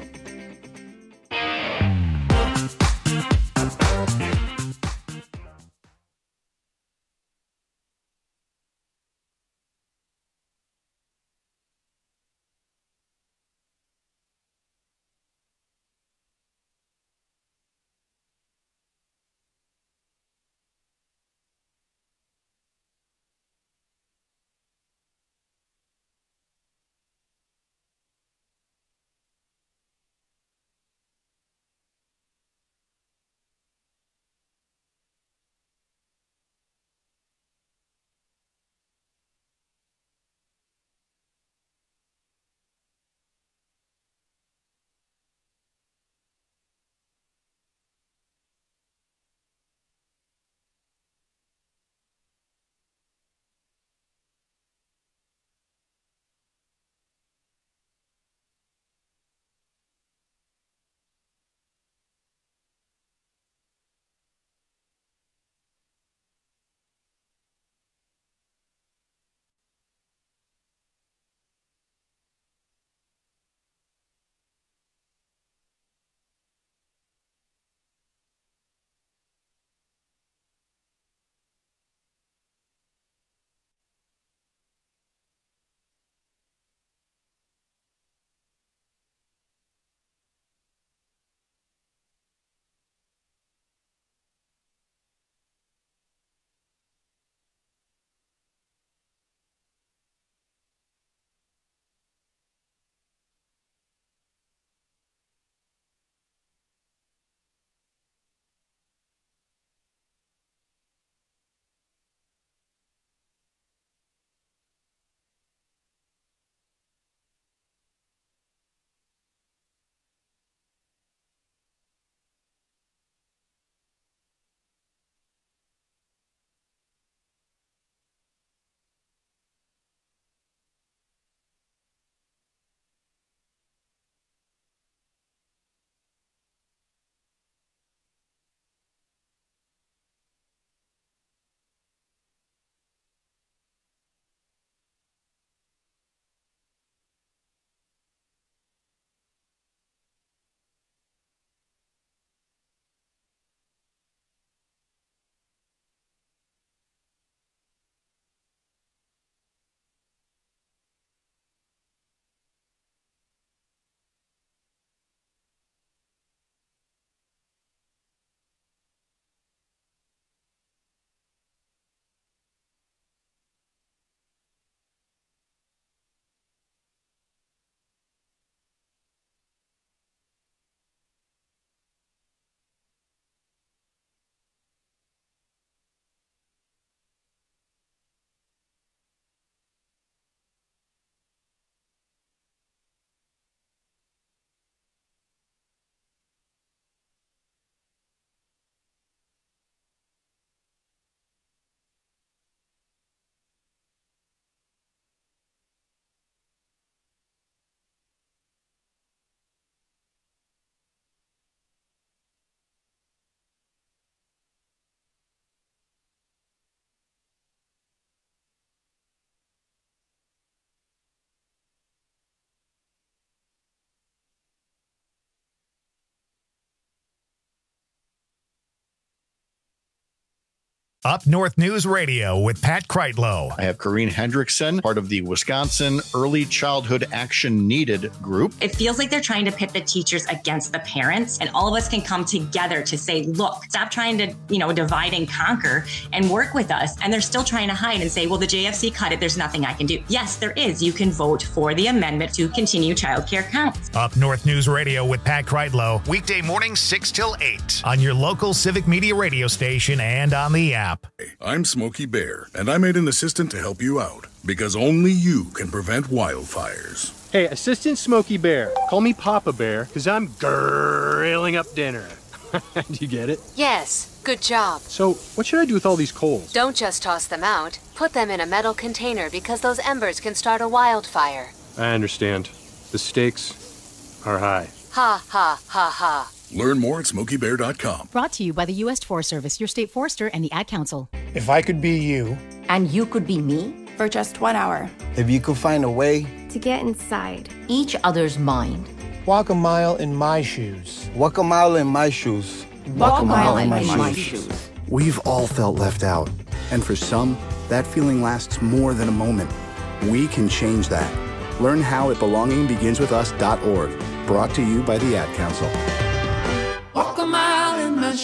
Up North News Radio with Pat Kreitlow. I have Corrine Hendrickson, part of the Wisconsin Early Childhood Action Needed group. It feels like they're trying to pit the teachers against the parents, and all of us can come together to say, look, stop trying to, you know, divide and conquer and work with us. And they're still trying to hide and say, well, the J F C cut it. There's nothing I can do. Yes, there is. You can vote for the amendment to continue childcare counts. Up North News Radio with Pat Kreitlow. Weekday mornings six till eight on your local Civic Media radio station and on the app. I'm Smokey Bear, and I made an assistant to help you out, because only you can prevent wildfires. Hey, Assistant Smokey Bear, call me Papa Bear, because I'm grilling up dinner. Do you get it? Yes, good job. So, what should I do with all these coals? Don't just toss them out. Put them in a metal container, because those embers can start a wildfire. I understand. The stakes are high. Ha, ha, ha, ha. Learn more at smokey bear dot com. Brought to you by the U S Forest Service, your state forester, and the Ad Council. If I could be you. And you could be me. For just one hour. If you could find a way. To get inside each other's mind. Walk a mile in my shoes. Walk a mile in my shoes. Walk, Walk a mile, mile in, my, in my shoes. shoes. We've all felt left out. And for some, that feeling lasts more than a moment. We can change that. Learn how at belonging begins with us dot org. Brought to you by the Ad Council. Walk a mile in my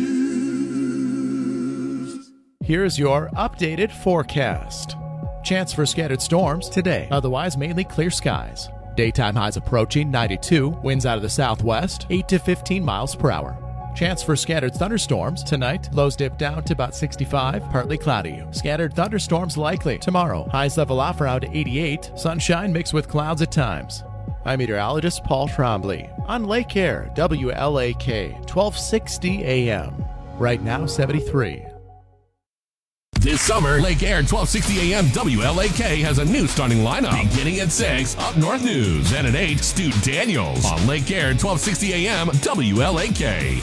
shoes. Here's your updated forecast. Chance for scattered storms today, otherwise mainly clear skies. Daytime highs approaching ninety-two, winds out of the southwest, eight to fifteen miles per hour. Chance for scattered thunderstorms tonight, lows dip down to about sixty-five, partly cloudy. Scattered thunderstorms likely tomorrow, highs level off around eighty-eight, sunshine mixed with clouds at times. I'm meteorologist Paul Trombley on Lake Air, W L A K, twelve sixty A M. Right now, seventy-three. This summer, Lake Air twelve sixty A M W L A K has a new starting lineup. Beginning at six, Up North News. And at eight, Stu Daniels on Lake Air twelve sixty A M W L A K.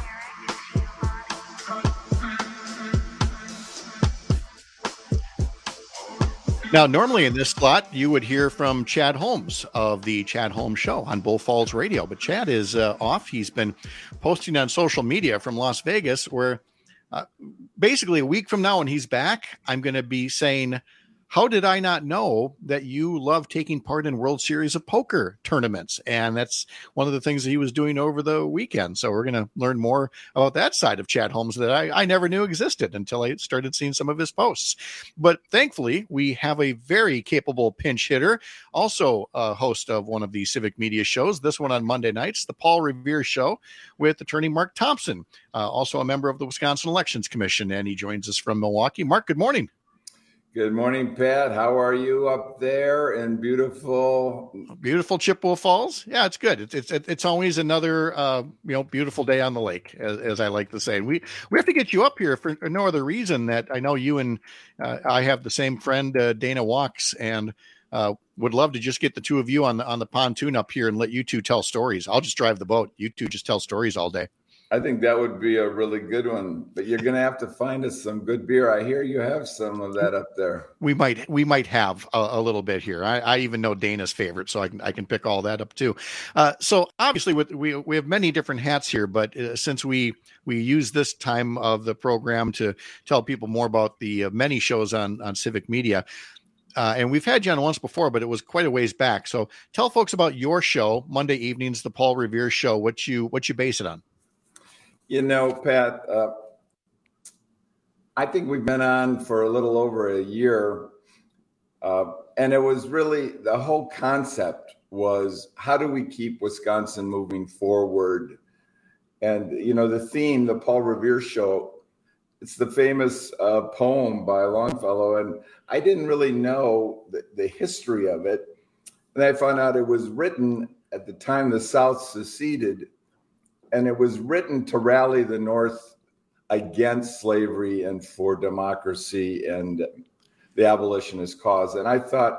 Now, normally in this slot, you would hear from Chad Holmes of the Chad Holmes Show on Bull Falls Radio. But Chad is uh, off. He's been posting on social media from Las Vegas, where uh, basically a week from now when he's back, I'm going to be saying, how did I not know that you love taking part in World Series of Poker tournaments? And that's one of the things that he was doing over the weekend. So we're going to learn more about that side of Chad Holmes that I, I never knew existed until I started seeing some of his posts. But thankfully, we have a very capable pinch hitter, also a host of one of the Civic Media shows, this one on Monday nights, the Paul Revere Show with attorney Mark Thompson, uh, also a member of the Wisconsin Elections Commission, and he joins us from Milwaukee. Mark, good morning. Good morning, Pat. How are you up there in beautiful, beautiful Chippewa Falls? Yeah, it's good. It's it's it's always another uh, you know beautiful day on the lake, as, as I like to say. We we have to get you up here for no other reason that I know you and uh, I have the same friend, uh, Dana Walks, and uh, would love to just get the two of you on the on the pontoon up here and let you two tell stories. I'll just drive the boat. You two just tell stories all day. I think that would be a really good one, but you're going to have to find us some good beer. I hear you have some of that up there. We might, we might have a, a little bit here. I, I even know Dana's favorite, so I can, I can pick all that up too. Uh, so obviously with, we, we have many different hats here, but uh, since we, we use this time of the program to tell people more about the uh, many shows on, on Civic Media, Uh, and we've had you on once before, but it was quite a ways back. So tell folks about your show, Monday evenings, the Paul Revere Show, what you, what you base it on. You know, Pat, uh, I think we've been on for a little over a year. Uh, and it was really, the whole concept was, how do we keep Wisconsin moving forward? And, you know, the theme, the Paul Revere Show, it's the famous uh, poem by Longfellow. And I didn't really know the, the history of it. And I found out it was written at the time the South seceded. And it was written to rally the North against slavery and for democracy and the abolitionist cause. And I thought,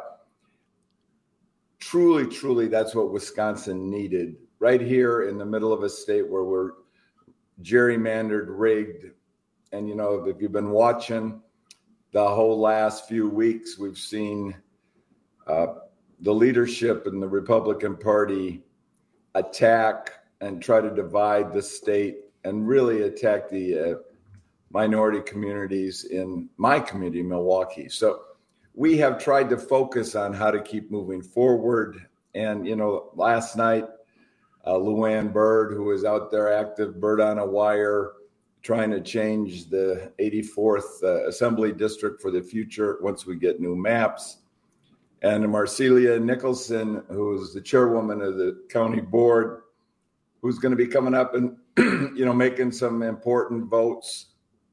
truly, truly, that's what Wisconsin needed. Right here in the middle of a state where we're gerrymandered, rigged. And, you know, if you've been watching the whole last few weeks, we've seen uh, the leadership in the Republican Party attack and try to divide the state and really attack the uh, minority communities in my community, Milwaukee. So we have tried to focus on how to keep moving forward. And, you know, last night, uh, Luann Bird, who was out there active, Bird on a Wire, trying to change the eighty-fourth uh, Assembly District for the future once we get new maps. And Marcelia Nicholson, who's the chairwoman of the county board, who's going to be coming up and, you know, making some important votes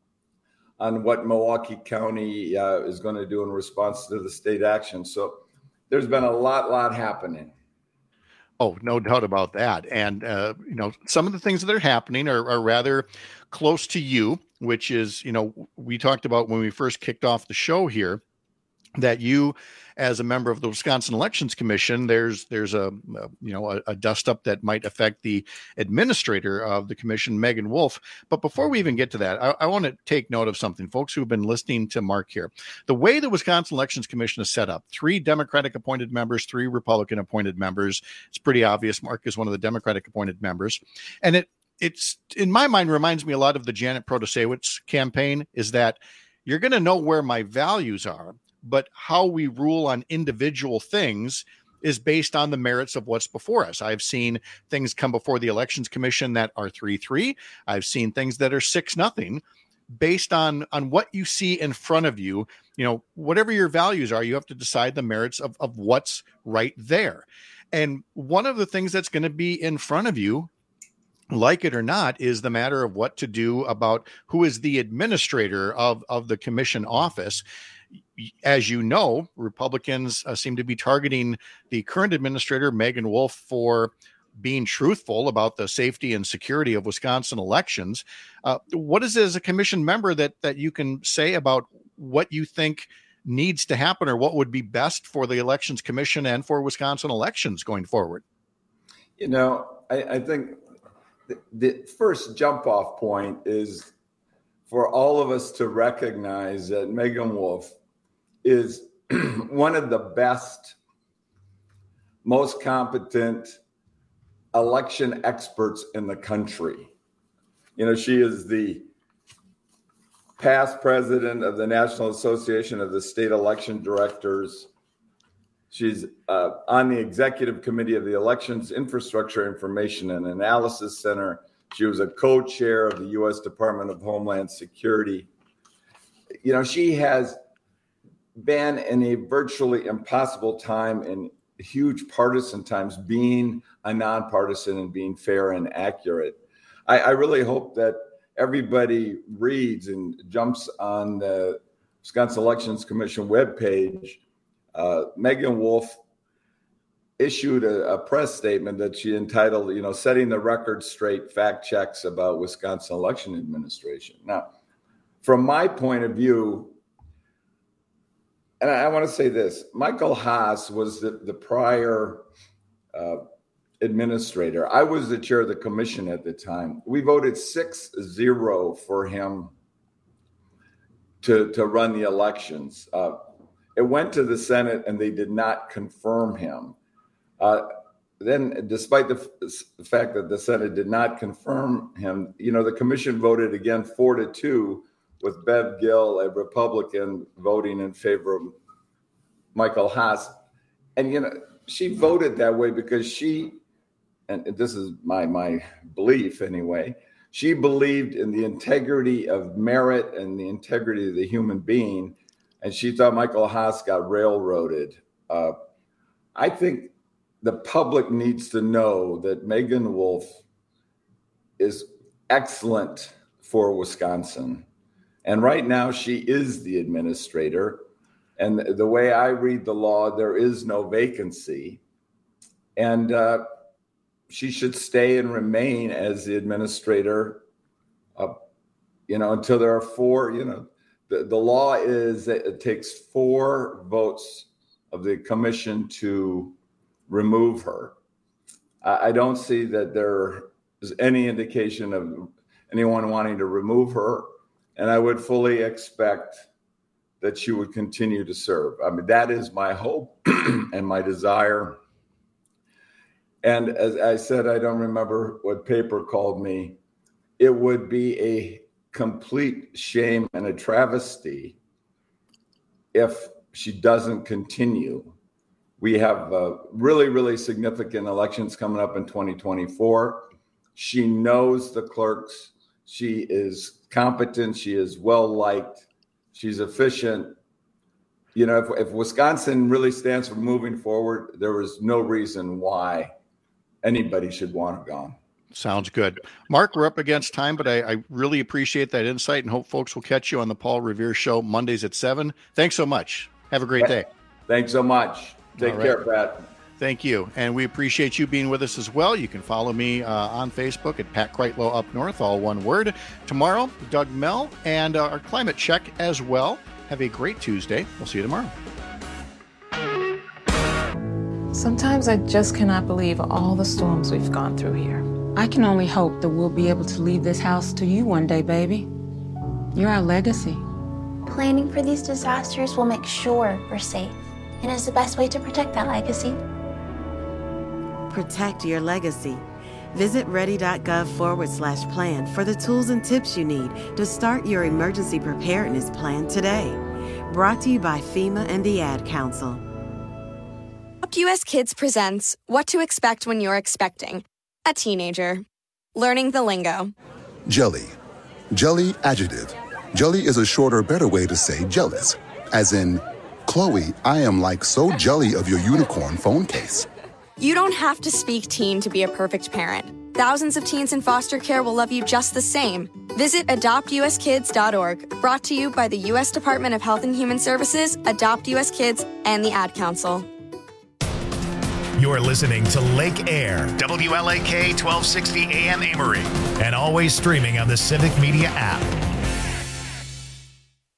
on what Milwaukee County uh, is going to do in response to the state action. So there's been a lot, lot happening. Oh, no doubt about that. And, uh, you know, some of the things that are happening are, are rather close to you, which is, you know, we talked about when we first kicked off the show here, that you, as a member of the Wisconsin Elections Commission, there's there's a, a you know a, a dust up that might affect the administrator of the commission, Megan Wolf. But before we even get to that, I, I want to take note of something, folks who've been listening to Mark here. The way the Wisconsin Elections Commission is set up: three Democratic appointed members, three Republican appointed members. It's pretty obvious Mark is one of the Democratic appointed members, and it it's in my mind reminds me a lot of the Janet Protasewicz campaign. Is that you're going to know where my values are, but how we rule on individual things is based on the merits of what's before us. I've seen things come before the Elections Commission that are three three. I've seen things that are six nothing. Based on, on what you see in front of you, you know, whatever your values are, you have to decide the merits of, of what's right there. And one of the things that's going to be in front of you, like it or not, is the matter of what to do about who is the administrator of, of the commission office. As you know, Republicans uh, seem to be targeting the current administrator, Megan Wolf, for being truthful about the safety and security of Wisconsin elections. Uh, what is it as a commission member that that you can say about what you think needs to happen, or what would be best for the Elections Commission and for Wisconsin elections going forward? You know, I, I think the, the first jump off point is for all of us to recognize that Megan Wolf is one of the best, most competent election experts in the country. You know, she is the past president of the National Association of the State Election Directors. She's uh, on the executive committee of the Elections Infrastructure Information and Analysis Center. She was a co-chair of the U S Department of Homeland Security. You know, she has been in a virtually impossible time in huge partisan times being a nonpartisan and being fair and accurate. I, I really hope that everybody reads and jumps on the Wisconsin Elections Commission webpage. Uh, Megan Wolf issued a, a press statement that she entitled, you know, Setting the Record Straight, Fact Checks About Wisconsin Election Administration. Now, from my point of view, and I want to say this, Michael Haas was the, the prior uh, administrator. I was the chair of the commission at the time. We voted six zero for him to, to run the elections. Uh, it went to the Senate and they did not confirm him. Uh, then, despite the, f- the fact that the Senate did not confirm him, you know, the commission voted again four to two, with Bev Gill, a Republican, voting in favor of Michael Haas. And, you know, she voted that way because she, and this is my, my belief anyway, she believed in the integrity of merit and the integrity of the human being. And she thought Michael Haas got railroaded. Uh, I think the public needs to know that Megan Wolf is excellent for Wisconsin. And right now, she is the administrator. And the way I read the law, there is no vacancy. And uh, she should stay and remain as the administrator, uh, you know, until there are four, you know, the, the law is that it takes four votes of the commission to remove her. I, I don't see that there is any indication of anyone wanting to remove her. And I would fully expect that she would continue to serve. I mean, that is my hope and my desire. And as I said, I don't remember what paper called me. It would be a complete shame and a travesty if she doesn't continue. We have uh, really, really significant elections coming up in twenty twenty-four. She knows the clerks. She is competent. She is well-liked. She's efficient. You know, if, if Wisconsin really stands for moving forward, there is no reason why anybody should want her gone. Sounds good. Mark, we're up against time, but I, I really appreciate that insight and hope folks will catch you on the Paul Revere Show Mondays at seven. Thanks so much. Have a great day. Thanks so much. Take All care, right. Pat. Thank you. And we appreciate you being with us as well. You can follow me uh, on Facebook at Pat Kreitlow Up North, all one word. Tomorrow, Doug Mell and uh, our climate check as well. Have a great Tuesday. We'll see you tomorrow. Sometimes I just cannot believe all the storms we've gone through here. I can only hope that we'll be able to leave this house to you one day, baby. You're our legacy. Planning for these disasters will make sure we're safe, and is the best way to protect that legacy. Protect your legacy. Visit ready.gov forward slash plan for the tools and tips you need to start your emergency preparedness plan today. Brought to you by FEMA and the Ad Council. U S Kids presents What to Expect When You're Expecting a Teenager. Learning the lingo. Jelly. Jelly adjective. Jelly is a shorter, better way to say jealous. As in, Chloe, I am like so jelly of your unicorn phone case. You don't have to speak teen to be a perfect parent. Thousands of teens in foster care will love you just the same. Visit adopt u s kids dot org. Brought to you by the U S Department of Health and Human Services, Adopt U S Kids, and the Ad Council. You're listening to Lake Air, W L A K twelve sixty A M Amory, and always streaming on the Civic Media app.